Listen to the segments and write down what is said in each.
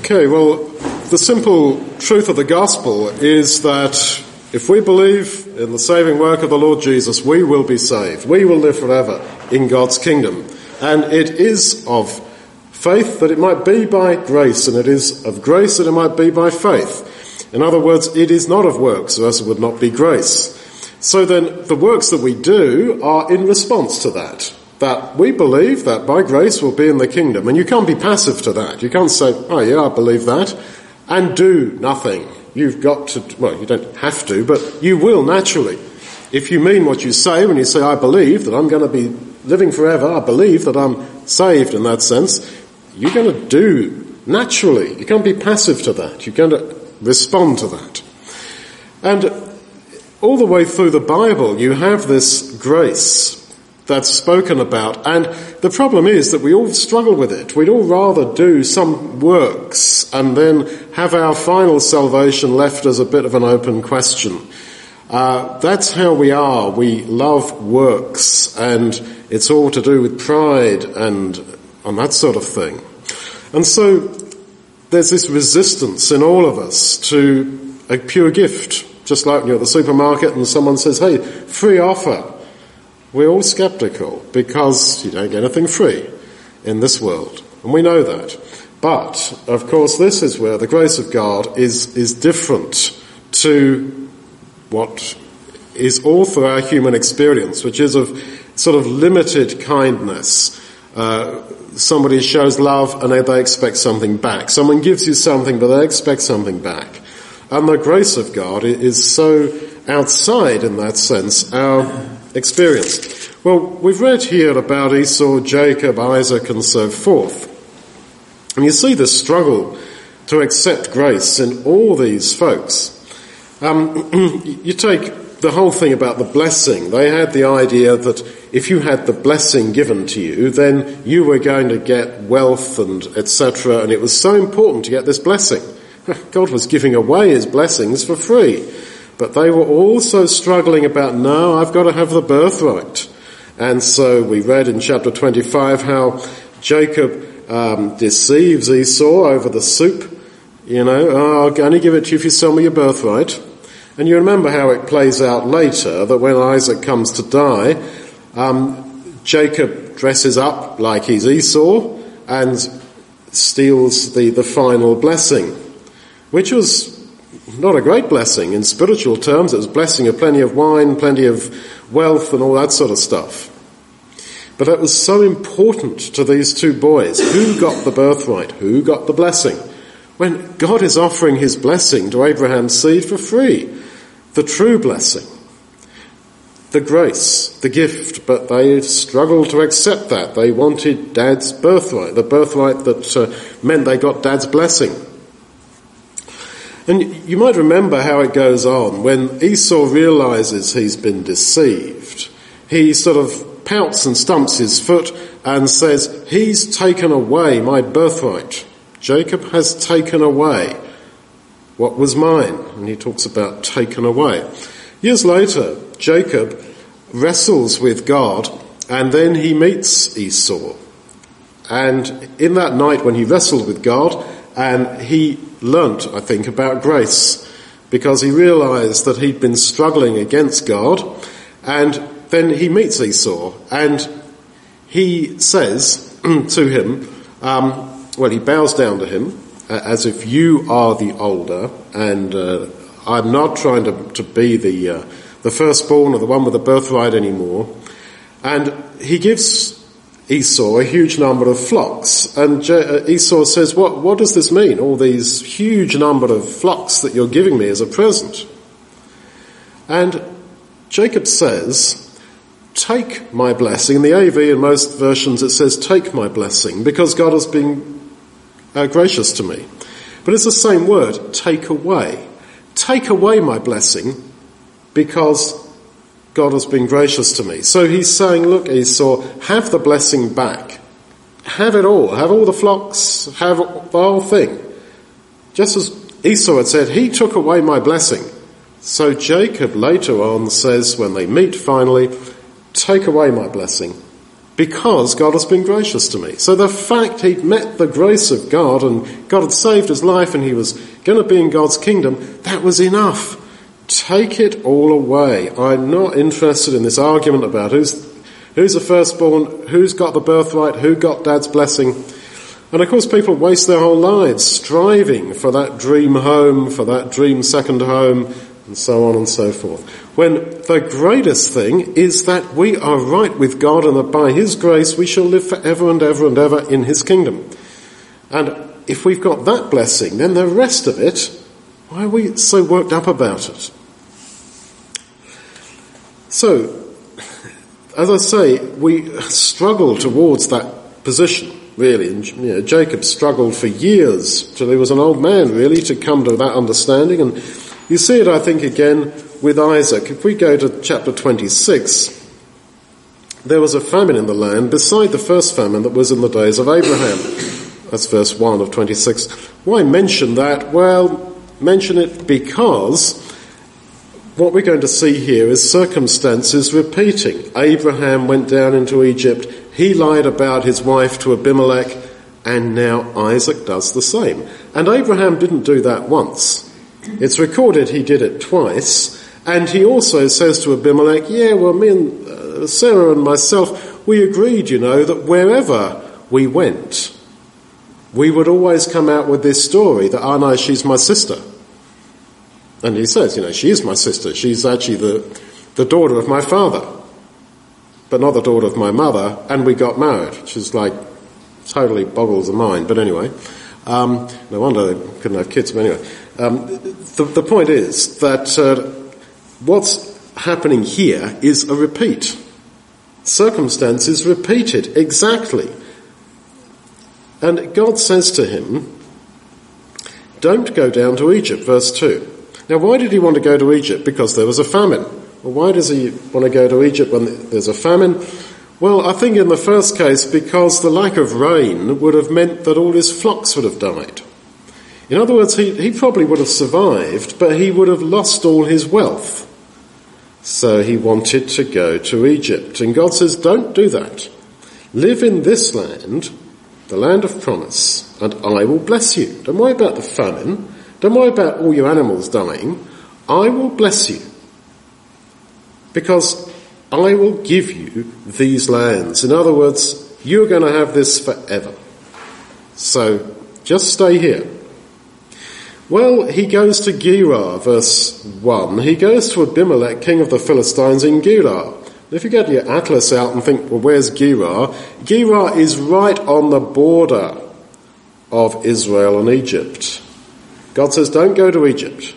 Okay, well, the simple truth of the gospel is that if we believe in the saving work of the Lord Jesus, we will be saved. We will live forever in God's kingdom. And it is of faith that it might be by grace, and it is of grace that it might be by faith. In other words, it is not of works, or else it would not be grace. So then the works that we do are in response to that we believe that by grace we'll be in the kingdom. And you can't be passive to that. You can't say, oh yeah, I believe that, and do nothing. You've got to, well, you don't have to, but you will naturally. If you mean what you say when you say, I believe that I'm going to be living forever, I believe that I'm saved in that sense, you're going to do naturally. You can't be passive to that. You're going to respond to that. And all the way through the Bible, you have this grace that's spoken about. And the problem is that we all struggle with it. We'd all rather do some works and then have our final salvation left as a bit of an open question. That's how we are. We love works, and it's all to do with pride and that sort of thing. And so there's this resistance in all of us to a pure gift. Just like when you're at the supermarket and someone says, hey, free offer. We're all sceptical because you don't get anything free in this world. And we know that. But, of course, this is where the grace of God is different to what is all through our human experience, which is of sort of limited kindness. Somebody shows love and they expect something back. Someone gives you something, but they expect something back. And the grace of God is so outside, in that sense, our experience. Well, we've read here about Esau, Jacob, Isaac, and so forth. And you see the struggle to accept grace in all these folks. You take the whole thing about the blessing. They had the idea that if you had the blessing given to you, then you were going to get wealth and etc. And it was so important to get this blessing. God was giving away his blessings for free. But they were also struggling about, no, I've got to have the birthright. And so we read in chapter 25 how Jacob deceives Esau over the soup. You know, I'll only give it to you if you sell me your birthright. And you remember how it plays out later, that when Isaac comes to die, Jacob dresses up like he's Esau and steals the final blessing, which was not a great blessing in spiritual terms. It was a blessing of plenty of wine, plenty of wealth and all that sort of stuff. But it was so important to these two boys. Who got the birthright? Who got the blessing? When God is offering his blessing to Abraham's seed for free. The true blessing. The grace, the gift. But they struggled to accept that. They wanted Dad's birthright. The birthright that meant they got Dad's blessing. And you might remember how it goes on. When Esau realizes he's been deceived, he sort of pouts and stumps his foot and says, he's taken away my birthright. Jacob has taken away what was mine. And he talks about taken away. Years later, Jacob wrestles with God, and then he meets Esau. And in that night when he wrestled with God, and he learnt, I think, about grace, because he realised that he'd been struggling against God, and then he meets Esau, and he says to him, he bows down to him, as if you are the older, and I'm not trying to be the firstborn or the one with the birthright anymore. And he gives Esau a huge number of flocks. And Esau says, what does this mean? All these huge number of flocks that you're giving me as a present. And Jacob says, take my blessing. In the AV, in most versions, it says, take my blessing, because God has been gracious to me. But it's the same word, take away. Take away my blessing, because God has been gracious to me. So he's saying, look, Esau, have the blessing back. Have it all. Have all the flocks. Have the whole thing. Just as Esau had said, he took away my blessing. So Jacob later on says, when they meet finally, take away my blessing, because God has been gracious to me. So the fact he'd met the grace of God and God had saved his life and he was going to be in God's kingdom, that was enough. Take it all away. I'm not interested in this argument about who's the firstborn, who's got the birthright, who got Dad's blessing. And of course people waste their whole lives striving for that dream home, for that dream second home, and so on and so forth. When the greatest thing is that we are right with God and that by his grace we shall live forever and ever and ever in his kingdom. And if we've got that blessing, then the rest of it, why are we so worked up about it? So, as I say, we struggle towards that position, really. And, Jacob struggled for years till he was an old man, really, to come to that understanding. And you see it, I think, again with Isaac. If we go to chapter 26, there was a famine in the land beside the first famine that was in the days of Abraham. That's verse 1 of 26. Why mention that? Well, mention it because what we're going to see here is circumstances repeating. Abraham went down into Egypt, he lied about his wife to Abimelech, and now Isaac does the same. And Abraham didn't do that once. It's recorded he did it twice, and he also says to Abimelech, yeah, well, me and Sarah and myself, we agreed, that wherever we went, we would always come out with this story that, no, she's my sister. And he says, she is my sister. She's actually the daughter of my father, but not the daughter of my mother, and we got married, which is totally boggles the mind. But anyway, no wonder they couldn't have kids, but anyway. The point is that what's happening here is a repeat. Circumstances repeated, exactly. And God says to him, don't go down to Egypt, verse 2. Now, why did he want to go to Egypt? Because there was a famine. Well, why does he want to go to Egypt when there's a famine? Well, I think in the first case, because the lack of rain would have meant that all his flocks would have died. In other words, he probably would have survived, but he would have lost all his wealth. So he wanted to go to Egypt. And God says, don't do that. Live in this land, the land of promise, and I will bless you. Don't worry about the famine. Don't worry about all your animals dying. I will bless you. Because I will give you these lands. In other words, you're going to have this forever. So just stay here. Well, he goes to Gerar, verse 1. He goes to Abimelech, king of the Philistines, in Gerar. If you get your atlas out and think, well, where's Gerar? Gerar is right on the border of Israel and Egypt. God says, don't go to Egypt.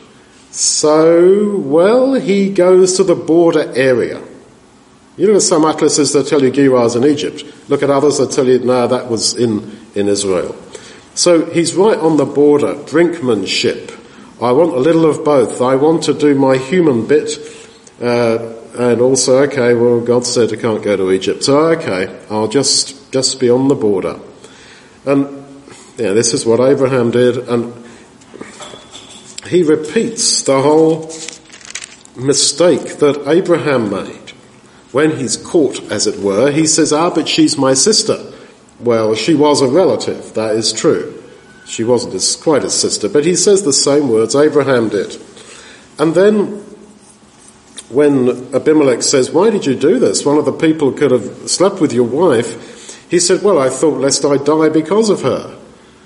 So, well, he goes to the border area. Some atlases that tell you Gerar's in Egypt. Look at others that tell you, no, that was in Israel. So he's right on the border, brinkmanship. I want a little of both. I want to do my human bit, and also, okay, well, God said I can't go to Egypt. So, okay, I'll just be on the border. And, this is what Abraham did, and he repeats the whole mistake that Abraham made. When he's caught, as it were, he says, but she's my sister. Well, she was a relative, that is true. She wasn't quite his sister, but he says the same words Abraham did. And then, when Abimelech says, why did you do this? One of the people could have slept with your wife. He said, well, I thought lest I die because of her.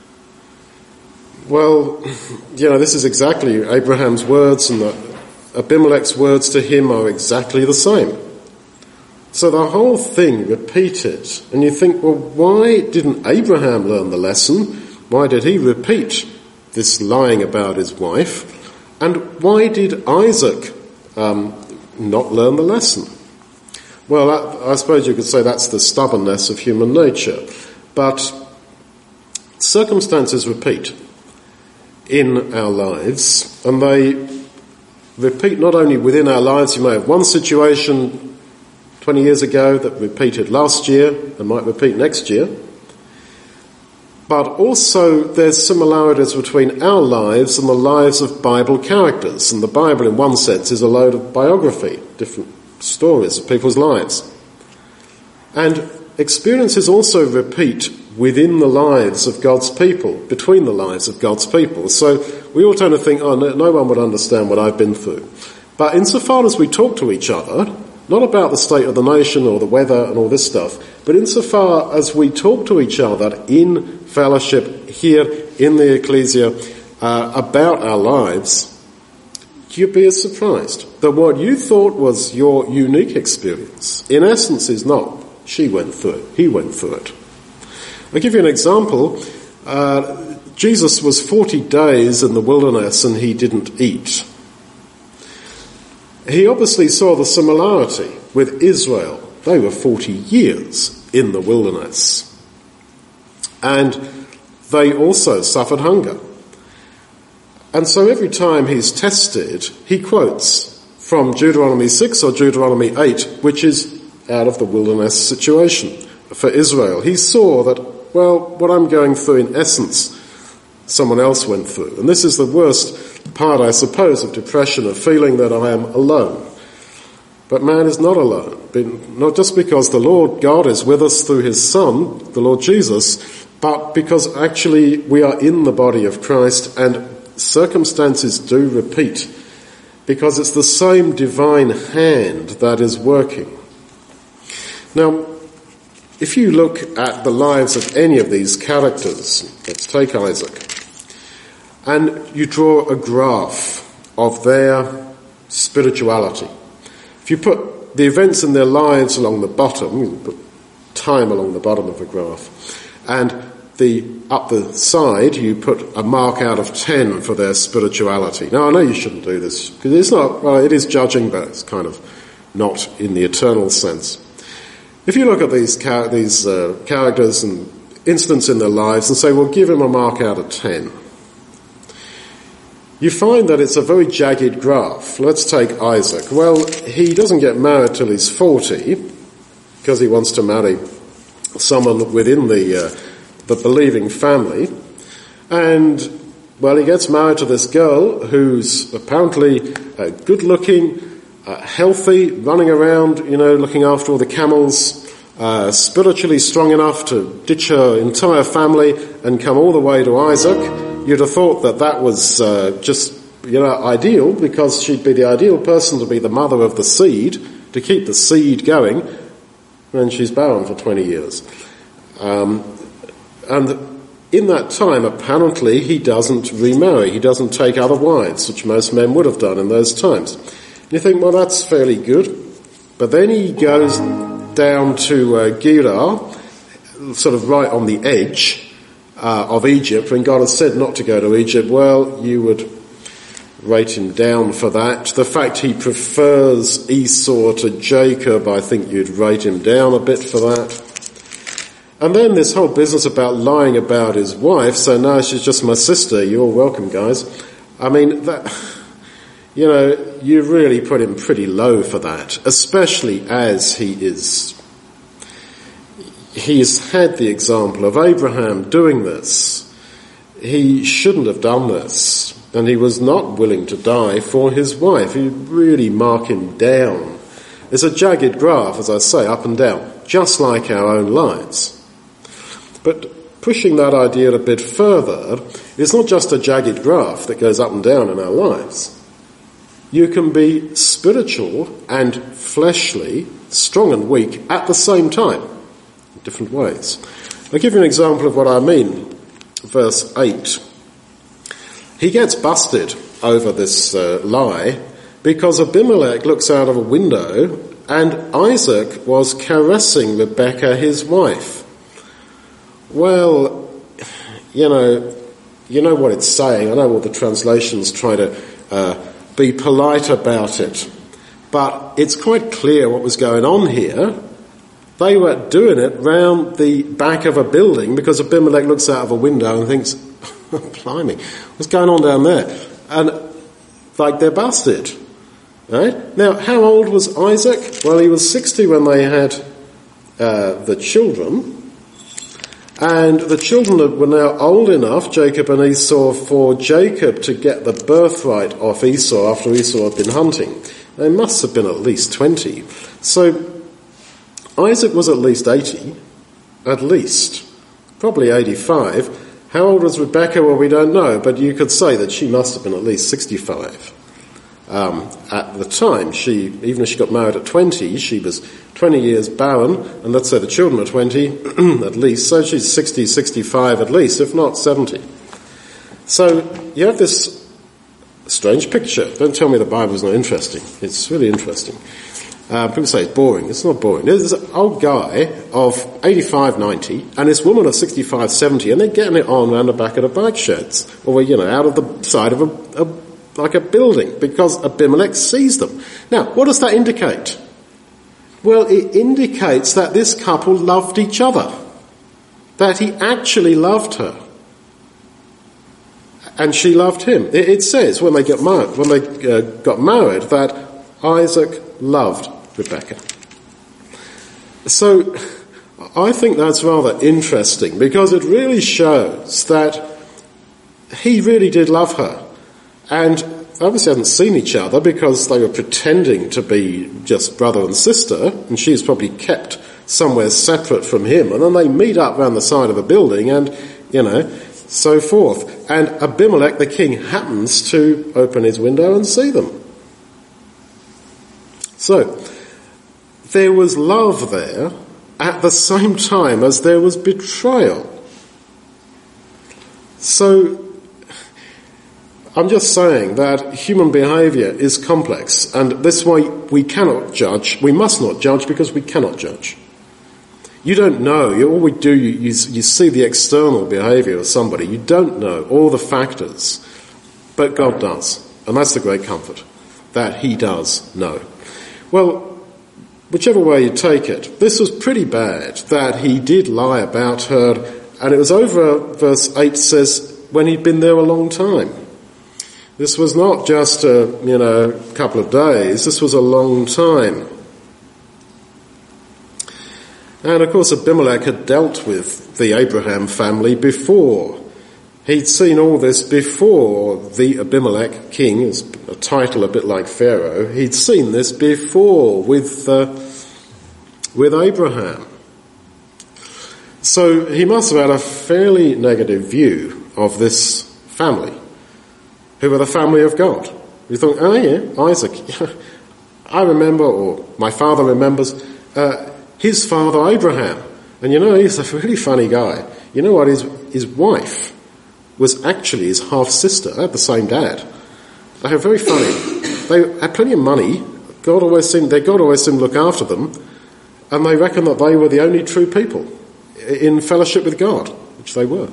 Well, this is exactly Abraham's words, and Abimelech's words to him are exactly the same. So the whole thing repeated, and you think, well, why didn't Abraham learn the lesson? Why did he repeat this lying about his wife? And why did Isaac not learn the lesson? Well, I suppose you could say that's the stubbornness of human nature. But circumstances repeat in our lives, and they repeat not only within our lives. You may have one situation 20 years ago that repeated last year and might repeat next year, but also there's similarities between our lives and the lives of Bible characters. And the Bible, in one sense, is a load of biography, different stories of people's lives. And experiences also repeat within the lives of God's people, between the lives of God's people. So we all tend to think, oh, no one would understand what I've been through. But insofar as we talk to each other, not about the state of the nation or the weather and all this stuff, but insofar as we talk to each other in fellowship here in the ecclesia about our lives, you'd be as surprised that what you thought was your unique experience, in essence, is not. She went through it. He went through it. I'll give you an example. Jesus was 40 days in the wilderness and he didn't eat. He obviously saw the similarity with Israel. They were 40 years in the wilderness. And they also suffered hunger. And so every time he's tested, he quotes from Deuteronomy 6 or Deuteronomy 8, which is out of the wilderness situation for Israel. He saw that, well, what I'm going through in essence, someone else went through. And this is the worst part, I suppose, of depression, of feeling that I am alone. But man is not alone, not just because the Lord God is with us through his Son, the Lord Jesus, but because actually we are in the body of Christ and circumstances do repeat, because it's the same divine hand that is working. Now, if you look at the lives of any of these characters, let's take Isaac, and you draw a graph of their spirituality. If you put the events in their lives along the bottom, you put time along the bottom of the graph, and up the side you put a mark out of 10 for their spirituality. Now I know you shouldn't do this, because it's not, well, it is judging, but it's kind of not in the eternal sense. If you look at these characters and incidents in their lives and say, well, give him a mark out of 10, you find that it's a very jagged graph. Let's take Isaac. Well, he doesn't get married till he's 40 because he wants to marry someone within the believing family. And, well, he gets married to this girl who's apparently good-looking, healthy, running around, looking after all the camels, spiritually strong enough to ditch her entire family and come all the way to Isaac. You'd have thought that was just, ideal, because she'd be the ideal person to be the mother of the seed, to keep the seed going, and she's barren for 20 years. And in that time, apparently, he doesn't remarry. He doesn't take other wives, which most men would have done in those times. And you think, well, that's fairly good. But then he goes down to Gerar, sort of right on the edge of Egypt, when God has said not to go to Egypt. Well, you would rate him down for that. The fact he prefers Esau to Jacob, I think you'd rate him down a bit for that. And then this whole business about lying about his wife, so now she's just my sister, you're all welcome, guys. I mean, that, you really put him pretty low for that, especially as he's had the example of Abraham doing this. He shouldn't have done this, and he was not willing to die for his wife. You really mark him down. It's a jagged graph, as I say, up and down, just like our own lives. But pushing that idea a bit further, it's not just a jagged graph that goes up and down in our lives. You can be spiritual and fleshly, strong and weak at the same time, in different ways. I'll give you an example of what I mean. Verse 8. He gets busted over this lie because Abimelech looks out of a window and Isaac was caressing Rebekah, his wife. Well, you know what it's saying. I know all the translations try to be polite about it, but it's quite clear what was going on here. They were doing it round the back of a building because Abimelech looks out of a window and thinks, blimey, what's going on down there? And they're busted. Right? Now, how old was Isaac? Well, he was 60 when they had the children. And the children were now old enough, Jacob and Esau, for Jacob to get the birthright off Esau after Esau had been hunting. They must have been at least 20. So Isaac was at least 80 at least, probably 85. How old was Rebecca? Well, we don't know, but you could say that she must have been at least 65 at the time. Even if she got married at 20, she was 20 years barren, and let's say the children were 20 at least, so she's 60, 65 at least, if not 70. So you have this strange picture. Don't tell me the Bible's not interesting. It's really interesting. People say it's boring. It's not boring. There's an old guy of 85, 90, and this woman of 65, 70, and they're getting it on around the back of the bike sheds, or, out of the side of a building, because Abimelech sees them. Now, what does that indicate? Well, it indicates that this couple loved each other, that he actually loved her, and she loved him. It says when they got married, that Isaac loved Rebekah. So I think that's rather interesting, because it really shows that he really did love her. And obviously hadn't seen each other because they were pretending to be just brother and sister, and she's probably kept somewhere separate from him. And then they meet up around the side of a building and, so forth. And Abimelech, the king, happens to open his window and see them. So, there was love there at the same time as there was betrayal. So, I'm just saying that human behaviour is complex, and this way we cannot judge. We must not judge because we cannot judge. You don't know. All we do, you see the external behaviour of somebody. You don't know all the factors, but God does, and that's the great comfort, that he does know. Well, whichever way you take it, this was pretty bad, that he did lie about her, and it was over, verse 8 says, when he'd been there a long time. This was not just a couple of days, this was a long time. And of course Abimelech had dealt with the Abraham family before. He'd seen all this before. The Abimelech king is a title a bit like Pharaoh. He'd seen this before with Abraham. So he must have had a fairly negative view of this family, who were the family of God. You thought, oh yeah, Isaac. I remember, or my father remembers, his father Abraham. And he's a really funny guy. You know what, his wife was actually his half-sister. They had the same dad. They were very funny. They had plenty of money. God always seemed to look after them. And they reckoned that they were the only true people in fellowship with God, which they were.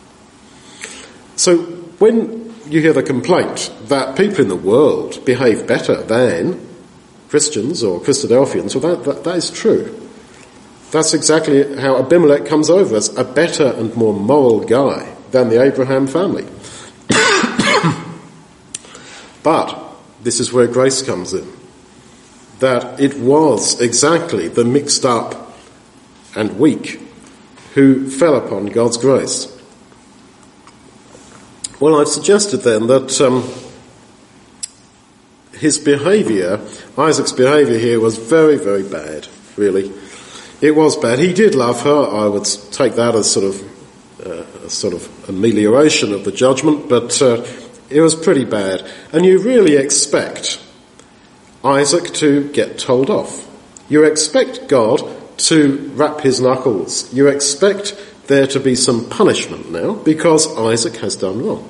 So when you hear the complaint that people in the world behave better than Christians or Christadelphians, well, that is true. That's exactly how Abimelech comes over, as a better and more moral guy than the Abraham family. But this is where grace comes in. That it was exactly the mixed up and weak who fell upon God's grace. Well, I've suggested then that Isaac's behaviour here was very, very bad, really. It was bad. He did love her. I would take that as sort of amelioration of the judgment, but it was pretty bad. And you really expect Isaac to get told off. You expect God to rap his knuckles. You expect there to be some punishment now, because Isaac has done wrong.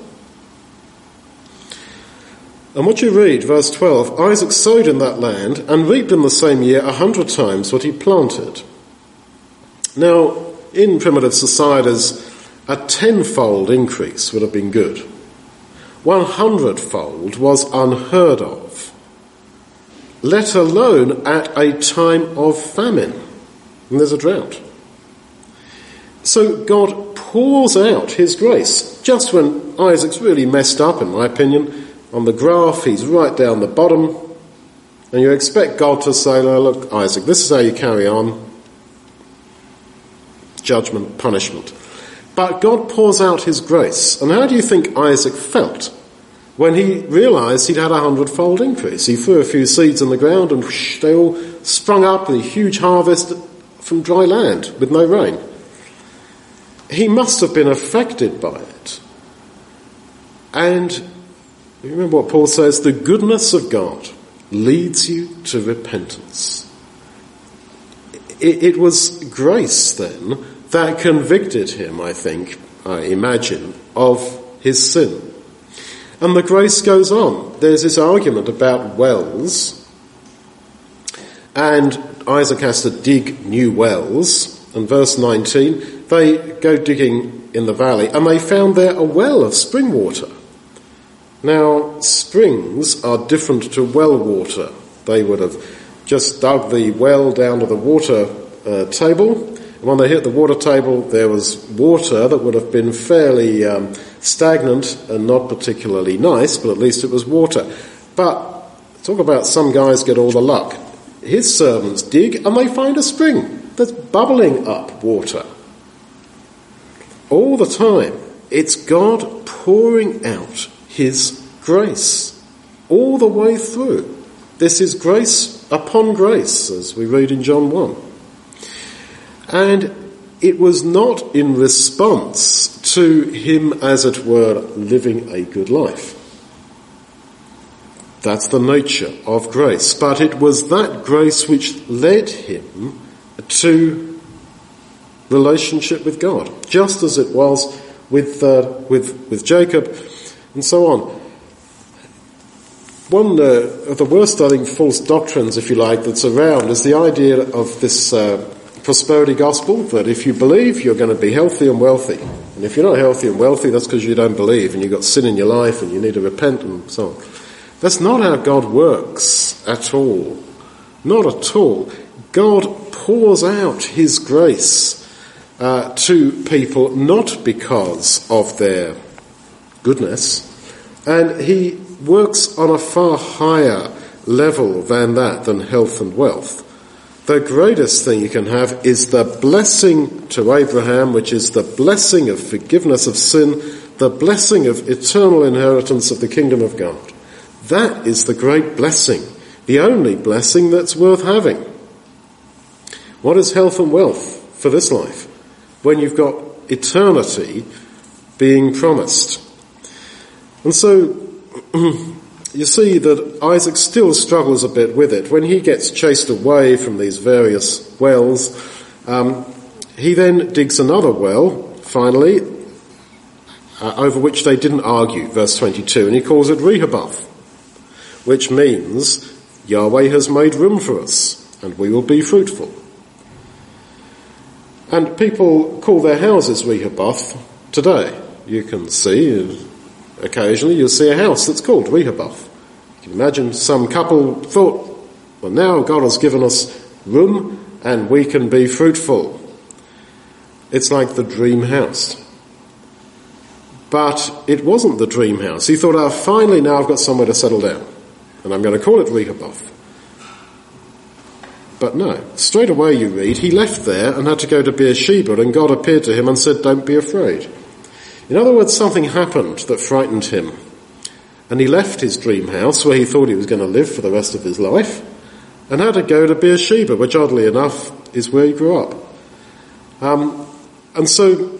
And what you read, verse 12, Isaac sowed in that land and reaped in the same year 100 times what he planted. Now, in primitive societies, a 10-fold increase would have been good. 100-fold was unheard of, let alone at a time of famine. And there's a drought. So God pours out his grace. Just when Isaac's really messed up, in my opinion, on the graph, he's right down the bottom, and you expect God to say, no, look, Isaac, this is how you carry on. Judgment, punishment. But God pours out his grace. And how do you think Isaac felt when he realised he'd had 100-fold increase? He threw a few seeds in the ground and whoosh, they all sprung up in a huge harvest from dry land with no rain. he must have been affected by it. And you remember what Paul says, the goodness of God leads you to repentance. It was grace then that convicted him, I imagine, of his sin. And the grace goes on. There's this argument about wells, and Isaac has to dig new wells. And verse 19, they go digging in the valley, and they found there a well of spring water. Now, springs are different to well water. They would have just dug the well down to the water table, and when they hit the water table, there was water that would have been fairly stagnant and not particularly nice, but at least it was water. But talk about some guys get all the luck. His servants dig, and they find a spring that's bubbling up water. All the time, it's God pouring out his grace all the way through. This is grace upon grace, as we read in John 1. And it was not in response to him, as it were, living a good life. That's the nature of grace. But it was that grace which led him to relationship with God, just as it was with Jacob and so on. One of the worst, I think, false doctrines, if you like, that's around is the idea of this prosperity gospel, that if you believe, you're going to be healthy and wealthy. And if you're not healthy and wealthy, that's because you don't believe and you've got sin in your life and you need to repent and so on. That's not how God works at all. Not at all. God pours out his grace to people not because of their goodness, and he works on a far higher level than that, than health and wealth. The greatest thing you can have is the blessing to Abraham, which is the blessing of forgiveness of sin, the blessing of eternal inheritance of the kingdom of God. That is the great blessing, the only blessing that's worth having. What is health and wealth for this life when you've got eternity being promised? And so you see that Isaac still struggles a bit with it. When he gets chased away from these various wells, he then digs another well, finally, over which they didn't argue, verse 22, and he calls it Rehoboth, which means Yahweh has made room for us, and we will be fruitful. And people call their houses Rehoboth today. You can see, occasionally you'll see a house that's called Rehoboth. You can imagine some couple thought, well, now God has given us room and we can be fruitful. It's like the dream house. But it wasn't the dream house. He thought, finally now I've got somewhere to settle down, and I'm going to call it Rehoboth. But no, straight away you read, he left there and had to go to Beersheba, and God appeared to him and said, don't be afraid. In other words, something happened that frightened him. And he left his dream house, where he thought he was going to live for the rest of his life, and had to go to Beersheba, which oddly enough is where he grew up. And so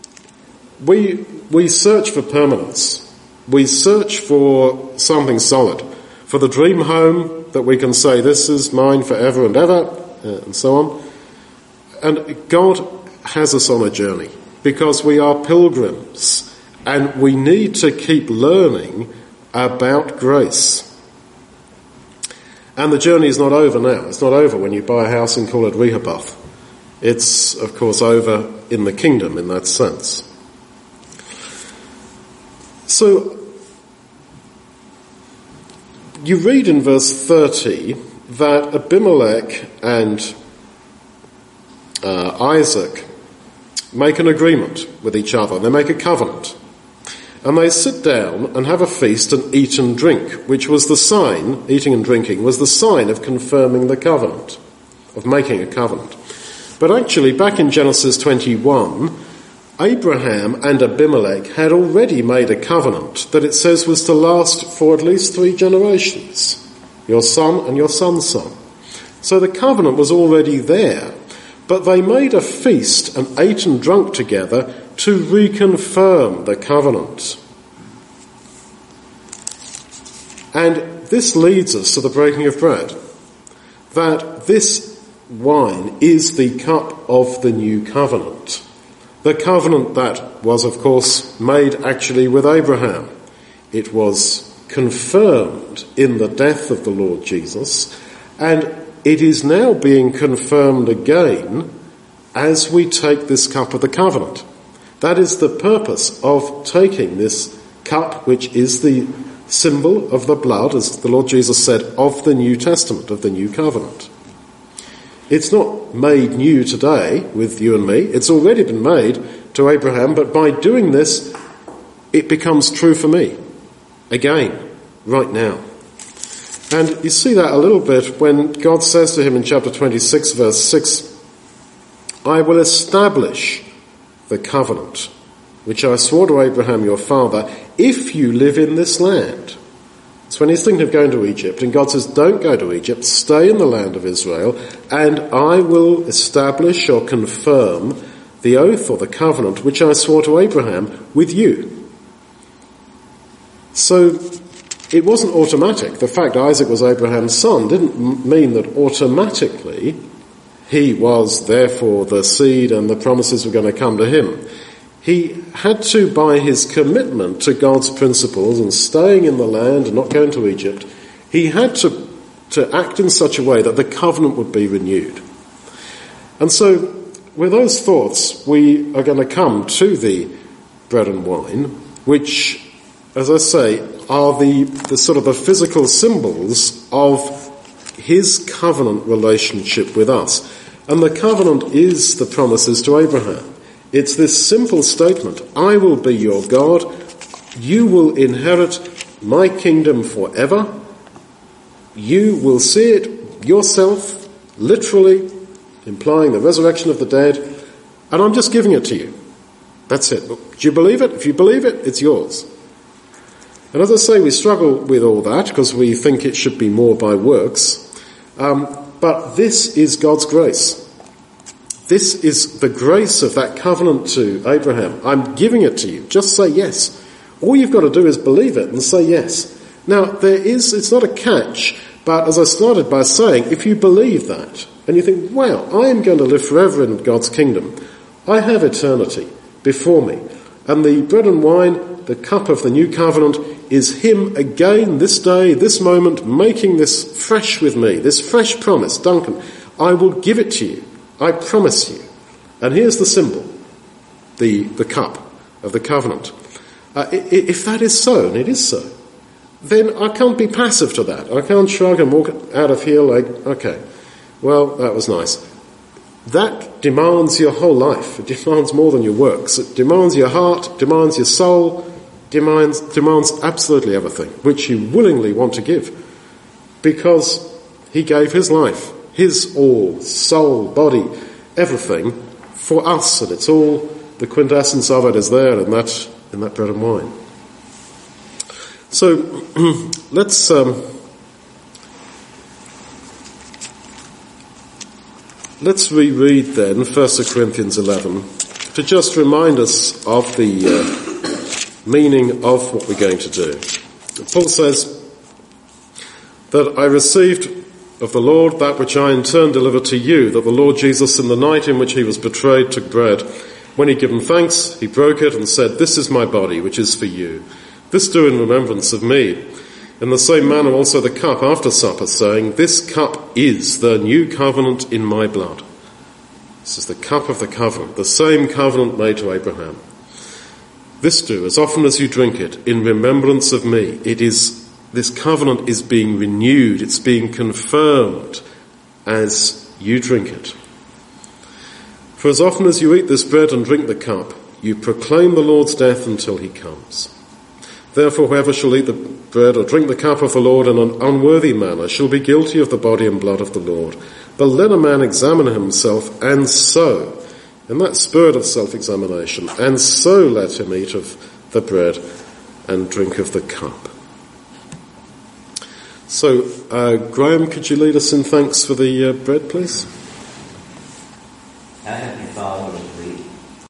we search for permanence. We search for something solid, for the dream home that we can say, this is mine forever and ever, and so on. And God has us on a journey, because we are pilgrims, and we need to keep learning about grace. And the journey is not over now. It's not over when you buy a house and call it Rehoboth. It's, of course, over in the kingdom in that sense. So, you read in verse 30 that Abimelech and Isaac make an agreement with each other. They make a covenant. And they sit down and have a feast and eat and drink, which was the sign, eating and drinking, was the sign of confirming the covenant, of making a covenant. But actually, back in Genesis 21, Abraham and Abimelech had already made a covenant that it says was to last for at least 3 generations, your son and your son's son. So the covenant was already there, but they made a feast and ate and drunk together to reconfirm the covenant. And this leads us to the breaking of bread, that this wine is the cup of the new covenant. The covenant that was, of course, made actually with Abraham. It was confirmed in the death of the Lord Jesus, and it is now being confirmed again as we take this cup of the covenant. That is the purpose of taking this cup, which is the symbol of the blood, as the Lord Jesus said, of the New Testament, of the New Covenant. It's not made new today with you and me. It's already been made to Abraham, but by doing this, it becomes true for me again, right now. And you see that a little bit when God says to him in chapter 26, verse 6, I will establish the covenant which I swore to Abraham your father, if you live in this land. It's when he's thinking of going to Egypt, and God says, don't go to Egypt, stay in the land of Israel, and I will establish or confirm the oath or the covenant which I swore to Abraham with you. So it wasn't automatic. The fact Isaac was Abraham's son didn't mean that automatically he was therefore the seed and the promises were going to come to him. He had to, by his commitment to God's principles and staying in the land and not going to Egypt, he had to act in such a way that the covenant would be renewed. And so, with those thoughts, we are going to come to the bread and wine, which, as I say, are the sort of the physical symbols of his covenant relationship with us. And the covenant is the promises to Abraham. It's this simple statement, I will be your God, you will inherit my kingdom forever, you will see it yourself, literally, implying the resurrection of the dead, and I'm just giving it to you. That's it. Do you believe it? If you believe it, it's yours. And as I say, we struggle with all that because we think it should be more by works, but this is God's grace. This is the grace of that covenant to Abraham. I'm giving it to you. Just say yes. All you've got to do is believe it and say yes. Now, it's not a catch, but as I started by saying, if you believe that, and you think, wow, I am going to live forever in God's kingdom, I have eternity before me, and the bread and wine, the cup of the new covenant, is him again this day, this moment, making this fresh with me, this fresh promise. Duncan, I will give it to you. I promise you. And here's the symbol, the cup of the covenant. If that is so, and it is so, then I can't be passive to that. I can't shrug and walk out of here like, okay, well, that was nice. That demands your whole life. It demands more than your works. It demands your heart, demands your soul, demands absolutely everything, which you willingly want to give. Because he gave his life, his all, soul, body, everything for us, and it's all, the quintessence of it is there in that bread and wine. So let's reread then 1 Corinthians 11 to just remind us of the meaning of what we're going to do. Paul says that I received of the Lord that which I in turn delivered to you, that the Lord Jesus in the night in which he was betrayed took bread. When he had given thanks, he broke it and said, this is my body, which is for you. This do in remembrance of me. In the same manner also the cup after supper, saying, this cup is the new covenant in my blood. This is the cup of the covenant, the same covenant made to Abraham. This do, as often as you drink it, in remembrance of me. This covenant is being renewed, it's being confirmed as you drink it. For as often as you eat this bread and drink the cup, you proclaim the Lord's death until he comes. Therefore, whoever shall eat the bread or drink the cup of the Lord in an unworthy manner shall be guilty of the body and blood of the Lord. But let a man examine himself, and so, in that spirit of self-examination, and so let him eat of the bread and drink of the cup. So, Graham, could you lead us in thanks for the bread, please? Our Heavenly Father, as we